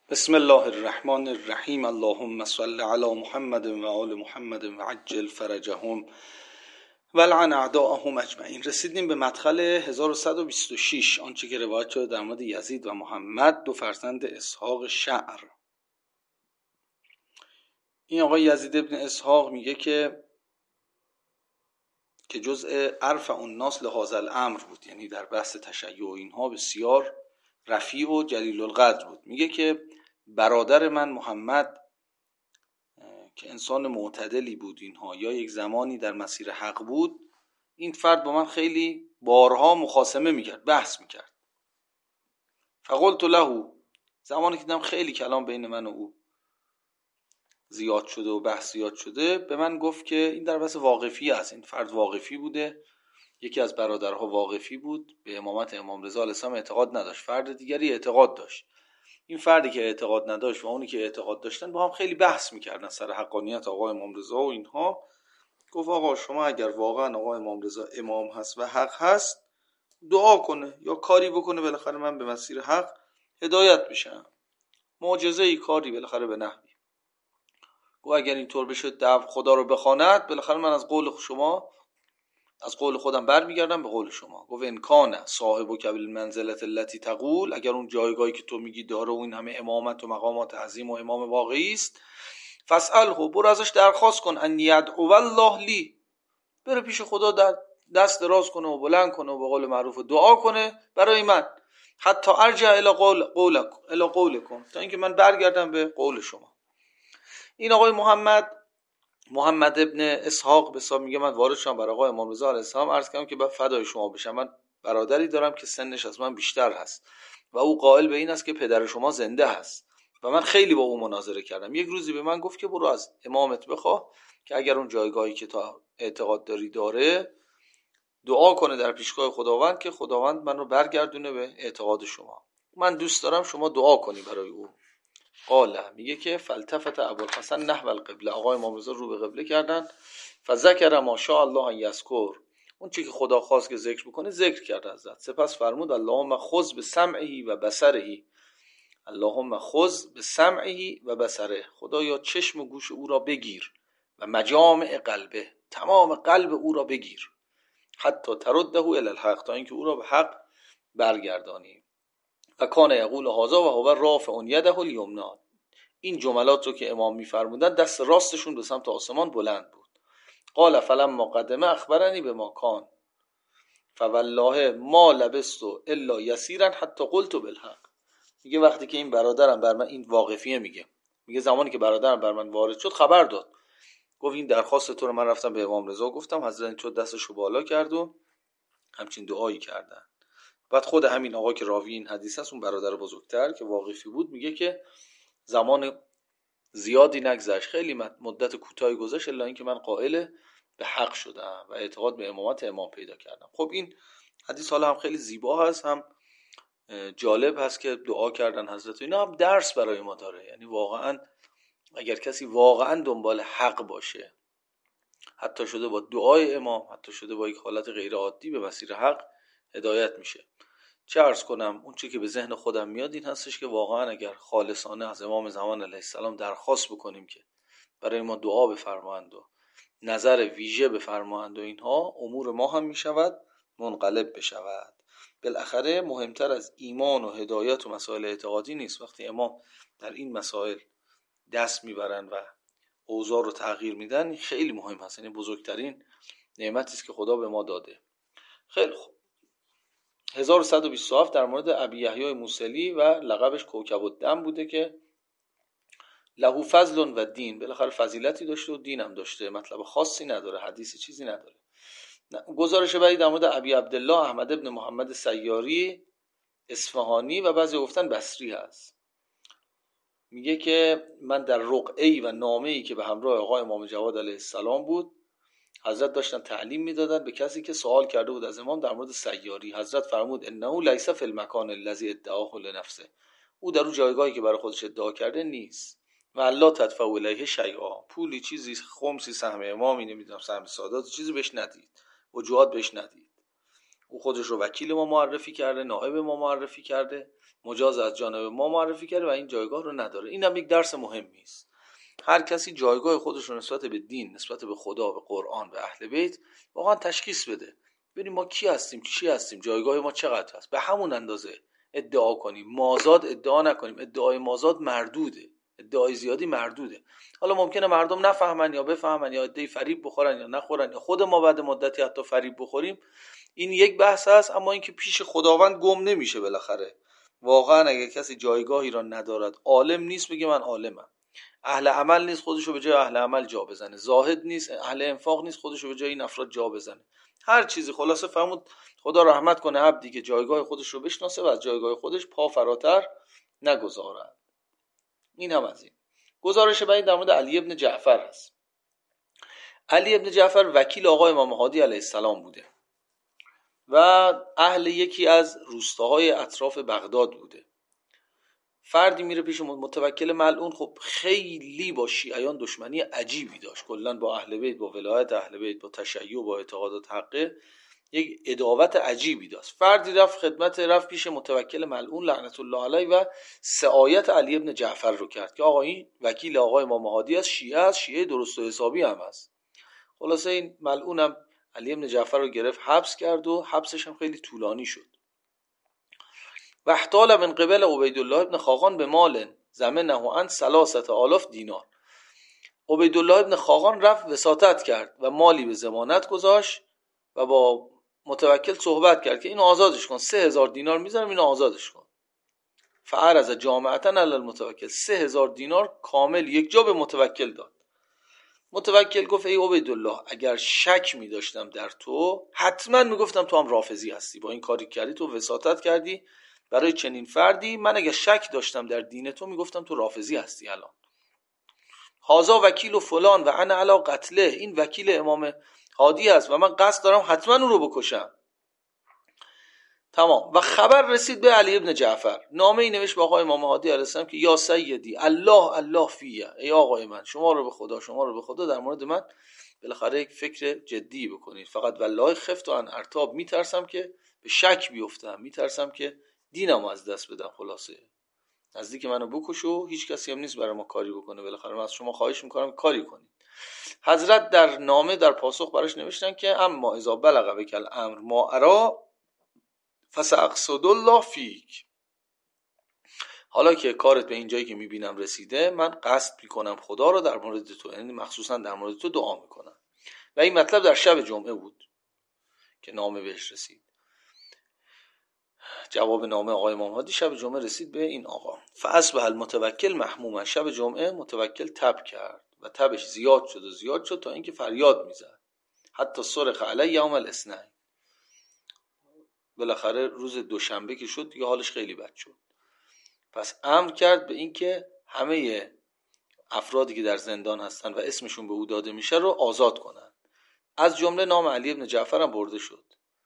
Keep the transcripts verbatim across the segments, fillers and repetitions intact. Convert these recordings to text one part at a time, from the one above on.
بسم الله الرحمن الرحیم. اللهم صل علی محمد و آل محمد و عجل فرجهم و لعن اعداءهم اجمعین. رسیدیم به مدخل هزار و صد و بیست و شش، آنچه که روایت شده در مورد یزید و محمد دو فرزند اسحاق شعر. این آقای یزید ابن اسحاق میگه که که جزء ارفع الناس لهذا الامر بود، یعنی در بحث تشیع و اینها بسیار رفیع و جلیل القدر بود. میگه که برادر من محمد که انسان معتدلی بود اینها، یا یک زمانی در مسیر حق بود، این فرد با من خیلی بارها مخاصمه میکرد، بحث میکرد. فقلت له، زمانی که دیدم خیلی کلام بین من و او زیاد شده و بحث زیاد شده، به من گفت که این در بحث واقفی است. این فرد واقفی بوده، یکی از برادرها واقفی بود، به امامت امام رضا علیه السلام اعتقاد نداشت، فرد دیگری اعتقاد داشت. این فردی که اعتقاد نداشت و اونی که اعتقاد داشتن با هم خیلی بحث میکردن سر حقانیت آقا امام رضا و اینها. گفت آقا شما اگر واقعا آقا امام رضا امام هست و حق هست، دعا کنه یا کاری بکنه، بالاخره من به مسیر حق هدایت بشم، معجزه ای کاری بالاخره به نحوی. گفت اگر اینطور بشه دعو خدا رو بخواند، بالاخره من از قول شما از قول خودم برمیگردم به قول شما. گفت ان کان صاحب کبل منزلت التي تقول، اگر اون جایگاهی که تو میگی داره و این همه امامت و مقامات عظیم و امام واقعی است، فاسأله، برو ازش درخواست کن، ان یدعو الله لی، بره پیش خدا در دست دراز کنه و بلند کنه و به قول معروف دعا کنه برای من، حتی ارجع الی قول قولک الی قولکم، تا اینکه من برگردم به قول شما. این آقای محمد محمد ابن اسحاق به حساب میگه من وارد شدم برای آقای امام رضا علیه السلام، عرض کردم که بعد فدای شما بشم، من برادری دارم که سنش از من بیشتر هست و او قائل به این است که پدر شما زنده هست و من خیلی با او مناظره کردم. یک روزی به من گفت که برو از امامت بخواه که اگر اون جایگاهی که تا اعتقاد داری داره، دعا کنه در پیشگاه خداوند که خداوند من رو برگردونه به اعتقاد شما. من دوست دارم شما دعا کنی برای او. قاله، میگه که فلتفت ابوالحسن نحو القبله، آقای امام رضا رو به قبله کردن. فذکر ما شاء الله ان یذکر، اون چیزی که خدا خواست که ذکر بکنه ذکر کرد حضرت. سپس فرمود اللهم خذ بسمعه و بصره، اللهم خذ بسمعه و بصره، خدایا چشم و گوش او را بگیر و مجامع قلبه، تمام قلب او را بگیر، حتی ترده الی الحق، تا اینکه او را به حق برگردانی. و کان یقول هذا و هو رافع یده الیمنی، این جملات رو که امام میفرمودن دست راستشون به سمت آسمان بلند بود. قال فلما قدمه اخبرنی بما کان فوالله ما لبست الا یسیرا حتی قلت بالحق. میگه وقتی که این برادرم بر من، این واقفیه، میگه میگه زمانی که برادرم بر من وارد شد خبر داد، گفت این درخواست تو رو من رفتم به امام رضا گفتم، حضرت چود دستشو بالا کرد و همچین دعایی کردن. بعد خود همین آقا که راوی این حدیث است، اون برادر بزرگتر که واقفی بود، میگه که زمان زیادی نگذشت، خیلی مدت کوتاهی گذشت، الا اینکه من قائل به حق شدم و اعتقاد به امامت امام پیدا کردم. خب این حدیث حالا هم خیلی زیبا هست، هم جالب هست که دعا کردن حضرت، اینا هم درس برای ما داره. یعنی واقعا اگر کسی واقعا دنبال حق باشه، حتی شده با دعای امام، حتی شده با یک حالت غیر عادی، به مسیر حق هدایت میشه. چه عرض کنم، اون چی که به ذهن خودم میاد این هستش که واقعا اگر خالصانه از امام زمان علیه السلام درخواست بکنیم که برای ما دعا بفرمایند و نظر ویژه بفرمایند و اینها، امور ما هم میشود منقلب بشود. بالاخره مهمتر از ایمان و هدایت و مسائل اعتقادی نیست. وقتی امام در این مسائل دست میبرن و اوضاع رو تغییر میدن، خیلی مهم هست. یعنی بزرگترین نعمتی است که خدا به ما داده. خیلی خوب. هزار و صد و بیست و هفت در مورد ابی یحیی موصلی و لقبش کوکب الدم بوده که له فضل و دین، بالاخره فضیلتی داشته و دین هم داشته، مطلب خاصی نداره، حدیثی چیزی نداره. گزارش بعدی در مورد ابی عبدالله احمد ابن محمد سیاری اصفهانی و بعضی گفتن بصری هست. میگه که من در رقعه‌ای و نامه‌ای که به همراه آقای امام جواد علیه السلام بود، حضرت داشتن تعلیم میدادن به کسی که سوال کرده بود از امام در مورد سیاری. حضرت فرمود انه لیس فی المکان الذی ادعاه لنفسه، او در اون جایگاهی که برای خودش ادعا کرده نیست. و الله تدفع الیه شیئا، پولی، چیزی، خمسی، سهم امامی، نمیدونم سهم سادات، چیزی بهش ندید، وجوهات بهش ندید. او خودش رو وکیل ما معرفی کرده، نائب ما معرفی کرده، مجاز از جانب ما معرفی کرده و این جایگاه رو نداره. این هم یک درس مهمی است. هر کسی جایگاه خودش رو نسبت به دین، نسبت به خدا، به قرآن، به اهل بیت واقعا تشخیص بده. ببینیم ما کی هستیم، چی هستیم، جایگاه ما چقدر هست. به همون اندازه ادعا کنیم. مازاد ادعا نکنیم. ادعای مازاد مردوده. ادعای زیادی مردوده. حالا ممکنه مردم نفهمن یا بفهمن یا ادعای فریب بخورن یا نخورن یا خود ما بعد مدتی حتی فریب بخوریم. این یک بحث هست، اما اینکه پیش خداوند گم نمیشه بالاخره. واقعا اگه کسی جایگاهی را ندارد، عالم نیست بگه من عالمم، اهل عمل نیست خودشو به جای اهل عمل جا بزنه، زاهد نیست، اهل انفاق نیست خودشو به جای این افراد جا بزنه، هر چیزی، خلاصه فرمود خدا رحمت کنه عبدی که جایگاه خودش رو بشناسه و از جایگاه خودش پا فراتر نگذارد. این هم از این. گزارش بعدی در مورد علی ابن جعفر است. علی ابن جعفر وکیل آقا امام هادی علیه السلام بوده و اهل یکی از روستاهای اطراف بغداد بوده. فردی میره پیش متوکل ملعون، خب خیلی با شیعیان دشمنی عجیبی داشت، کلا با اهل بیت، با ولایت اهل بیت، با تشیع، با اعتقادات حقه یک عداوت عجیبی داشت. فردی رفت خدمت رفت پیش متوکل ملعون لعنت الله علیه و سعایت علی ابن جعفر رو کرد که آقا این وکیل آقا امام هادی است، شیعه است، شیعه درست و حسابی هم است. خلاصه این ملعون هم علی ابن جعفر رو گرفت حبس کرد و حبسش هم خیلی طولانی شد. و احتال من قبل عبیدالله ابن خاقان به مال زمنه عن ثلاثه آلاف دینار. عبیدالله ابن خاقان رفت وساطت کرد و مالی به ضمانت گذاشت و با متوکل صحبت کرد که اینو آزادش کن، سه هزار دینار میذارم اینو آزادش کن. فعرض جامعتا علی المتوکل، سه هزار دینار کامل یک جا به متوکل داد. متوکل گفت ای عبیدالله اگر شک می داشتم در تو حتما می گفتم تو هم رافضی هستی، با این کاری کردی تو وساطت کردی برای چنین فردی، من اگر شک داشتم در دین تو می گفتم تو رافضی هستی. الان هازا وکیل و فلان و انا علی قتله، این وکیل امام هادی است و من قصد دارم حتما اون رو بکشم. تمام. و خبر رسید به علی ابن جعفر، نامه ای نوشت به آقای امام هادی علیه السلام که یا سیدی الله الله فیه، ای آقای من شما رو به خدا شما رو به خدا در مورد من بالاخره یک فکر جدی بکنید. فقط والله خفت ان ارتاب، میترسم که به شک بیفتم، میترسم که دینم از دست بدم. خلاصه نزدیک منو بکشو، هیچ کسی هم نیست برای ما کاری بکنه، بالاخره من از شما خواهش میکنم کاری کنید. حضرت در نامه در پاسخ براش نوشتن که اما اذا بلغ بک الامر ما ارا فساقصد الله فیک، حالا که کارت به این جایی که میبینم رسیده، من قصد میکنم خدا رو در مورد تو، یعنی مخصوصا در مورد تو دعا میکنم. و این مطلب در شب جمعه بود که نامه بهش رسید. جواب نامه آقای امام هادی شب جمعه رسید به این آقا. فاصبح المتوکل محموما، شب جمعه متوکل تب کرد و تبش زیاد شد و زیاد شد تا اینکه فریاد میزد، حتی صرخ علی یوم الاثنین. بالاخره روز دوشنبه که شد دیگه حالش خیلی بد شد. پس امر کرد به اینکه همه افرادی که در زندان هستن و اسمشون به او داده میشه رو آزاد کنن. از جمله نام علی ابن جعفر هم برده شد.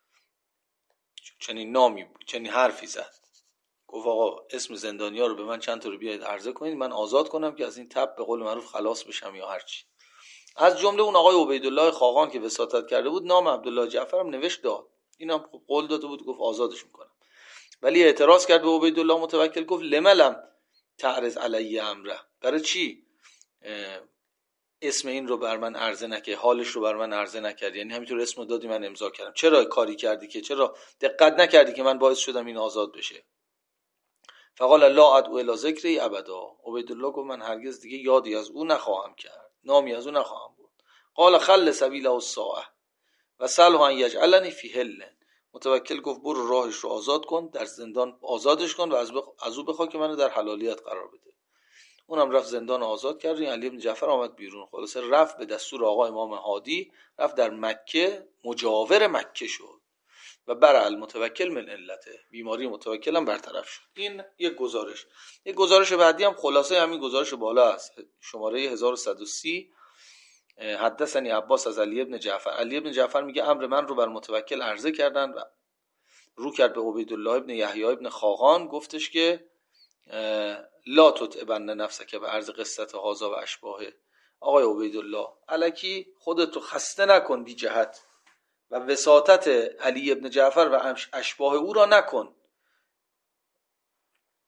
چنین نامی چنین حرفی زد، گفت آقا اسم زندانیا رو به من چند تا رو بیاید عرضه کنید من آزاد کنم که از این تب به قول معروف خلاص بشم یا هر چی. از جمله اون آقای عبیدالله خاقان که وساطت کرده بود نام عبدالله جعفر هم نوشت داد. اینم قول داده بود، گفت آزادش میکنم. ولی اعتراض کرد به عبیدالله متوکل، گفت لملم تعرض علی امره، برای چی اسم این رو بر من عرضه نکردی، حالش رو بر من عرضه نکردی، یعنی همینطور اسم دادی من امضا کردم، چرا کاری کردی که چرا دقت نکردی که من باعث شدم این آزاد بشه؟ فقال لا ادعو الی ذکری ابدا، عبیدالله گفت من هرگز دیگه یادی از او نخواهم کرد، نامی از او نخواهم برد. قال خل سبیل الساعه و سلح ان یجعلنی فی حل، متوکل گفت برو راهش رو آزاد کن، در زندان آزادش کن و از, بخ... از او بخوا که منو در حلالیت قرار بده. اونم رفت زندان آزاد کرد. علی بن جعفر آمد بیرون. خلاصه رفت به دستور آقا امام هادی، رفت در مکه مجاور مکه شد و برع المتوکل من علته، بیماری متوکل هم برطرف شد. این یک گزارش. یک گزارش بعدی هم خلاصه همین گزارش بالا است، شماره هزار و صد و سی. حدثنی عباس از علی ابن جعفر. علی ابن جعفر میگه امر من رو بر متوکل عرضه کردن و رو کرد به عبیدالله ابن یحیی ابن خاقان، گفتش که لا تتعبن نفسک به عرض قصت هازا و اشباهه، آقای عبیدالله الکی خودتو خسته نکن بی جهت و وساطت علی ابن جعفر و اشباه او را نکن.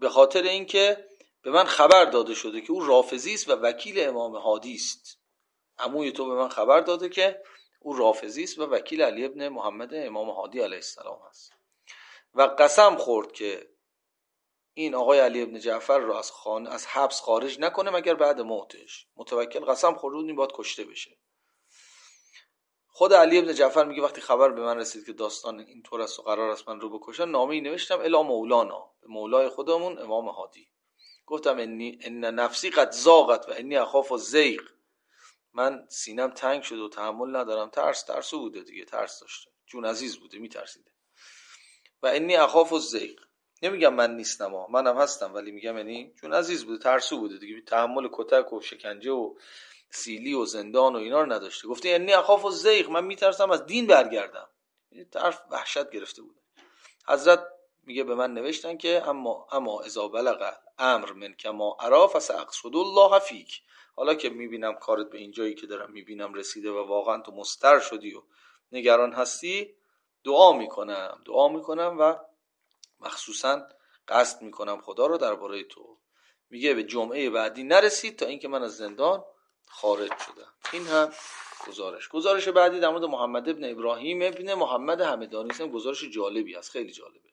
به خاطر اینکه به من خبر داده شده که او رافضی است و وکیل امام هادی است. عموی تو به من خبر داده که او رافضی است و وکیل علی ابن محمد امام هادی علیه السلام است و قسم خورد که این آقای علی ابن جعفر رو از خانه از حبس خارج نکنه مگر بعد موتش. متوکل قسم خورد این باید کشته بشه. خود علی ابن جعفر میگه وقتی خبر به من رسید که داستان اینطور است و قرار است من رو بکشن، نامه‌ای نوشتم الی مولانا، به مولای خودمون امام هادی. گفتم انی ان نفسی قد زاغت و انی اخاف الزیغ، من سینم تنگ شده و تحمل ندارم. ترس ترسو بوده دیگه، ترس داشته، جون عزیز بوده، میترسیده. و انی اخاف الزیغ، نمیگم من نیستم ها، منم هستم، ولی میگم یعنی چون عزیز بوده، ترسو بوده دیگه، تحمل کتک و شکنجه و سیلی و زندان و اینا رو نداشته. گفته انی اخاف الزیغ، من میترسم از دین برگردم. این طرف وحشت گرفته بوده. حضرت میگه به من نوشتن که اما اما اذا بلغ امر من کما ارا فساقصد الله فیک، حالا که میبینم کارت به این جایی که دارم میبینم رسیده و واقعا تو مضطر شدی و نگران هستی، دعا میکنم دعا میکنم و مخصوصا قصد میکنم خدا رو درباره تو. میگه به جمعه بعدی نرسید تا اینکه من از زندان خارج شدم. این هم گزارش. گزارش بعدی در مورد محمد ابن ابراهیم ابن محمد همدانی است. گزارش جالبی است، خیلی جالبه.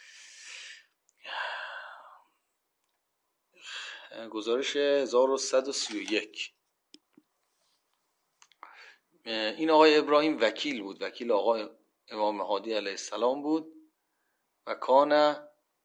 گزارش هزار و صد و سی و یک. این آقای ابراهیم وکیل بود، وکیل آقای امام هادی علیه السلام بود و کان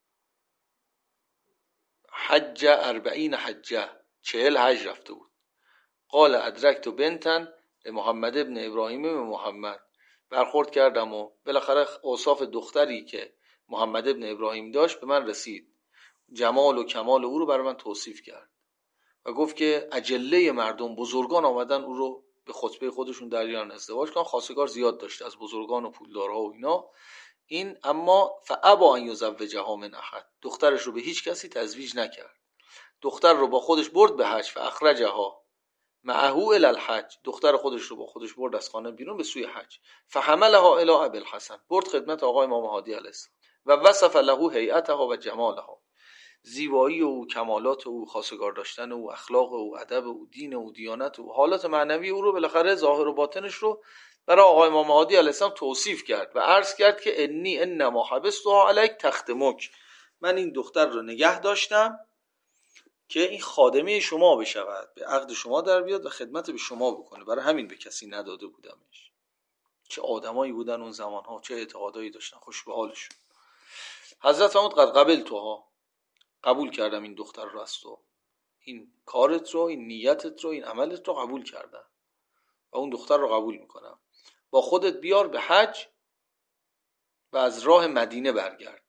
حج اربعین حجه، چهل حج رفته بود. قال ادرکت بنتن محمد ابن ابراهیم به محمد، برخورد کردم و بالاخره اوصاف دختری که محمد ابن ابراهیم داشت به من رسید، جمال و کمال او رو برای من توصیف کرد و گفت که اجله مردم، بزرگان آمدن او رو به خطبه خودشون در ایران ازدواج کردن. خواستگار زیاد داشته از بزرگان و پولدارها و اینا. این اما فابا ان یزوجها من احد، دخترش رو به هیچ کسی تزویج نکرد. دختر رو با خودش برد به حج، فاخرجها معه الی الحج، دختر خودش رو با خودش برد از خانه بیرون به سوی حج. فحملها الی ابی الحسن، برد خدمت آقای امام هادی علیه السلام و وصف له هیئتها و جمالها، زیبایی او، کمالات او، خواستگار داشتن او، اخلاق او، ادب او، دین او، دیانت او، حالات معنوی او رو، بالاخره ظاهر و باطنش رو برای آقای امام هادی علیه السلام توصیف کرد و عرض کرد که انی انما حبستها علیک تختمک، من این دختر رو نگه داشتم که این خادمه شما بشود، به عقد شما در بیاد و خدمت به شما بکنه، برای همین به کسی نداده بودمش. چه آدمایی بودن اون زمانها، چه اعتقادایی داشتن، خوش به حالشون. حضرت فرمود قد قبلتها، قبول کردم این دختر رو از تو، این کارت رو، این نیتت رو، این عملت رو قبول کردم و اون دختر رو قبول میکنم. با خودت بیار به حج و از راه مدینه برگرد.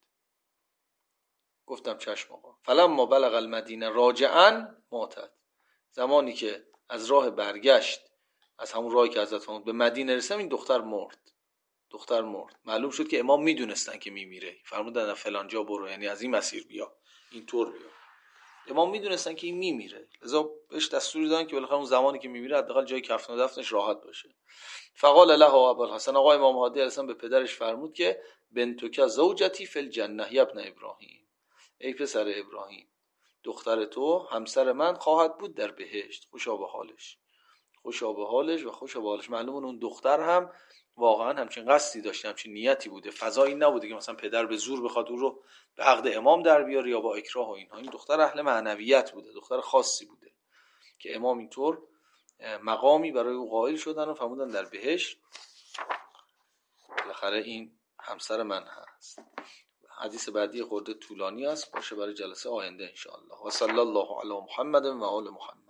گفتم چشم آقا. فلما بلغ المدینه راجعا ماتت، زمانی که از راه برگشت، از همون راهی که حضرت فرمود به مدینه رسیدم، این دختر مرد. دختر مرد. معلوم شد که امام میدونستن که میمیره، فرمودن فلان جا برو، یعنی از این مسیر بیا، این طور بیا. امام میدونستن که این میمیره، لذا بهش دستور دادن که بالاخره اون زمانی که میمیره حداقل جای کفن و دفنش راحت باشه. فقال له ابو الحسن، آقای امام هادی علیه السلام به پدرش فرمود که بنتک زوجتی فی الجنه یا ابن ابراهیم، ای پسر ابراهیم، دختر تو همسر من خواهد بود در بهشت. خوشا به حالش، خوشا به حالش و خوشا به حالش. معلومه اون دختر هم واقعا همچین قصدی داشته، همچین نیتی بوده، فضایی نبوده که مثلا پدر به زور بخواد او رو به عقد امام در بیاره یا با اکراه و اینها. این دختر اهل معنویت بوده، دختر خاصی بوده که امام اینطور مقامی برای او قائل شدن و فرمودن در بهشت بالاخره این همسر من هست. حدیث بعدی خورده طولانی است، باشه برای جلسه آینده ان شاء الله. و صلی الله علی محمد و آل محمد.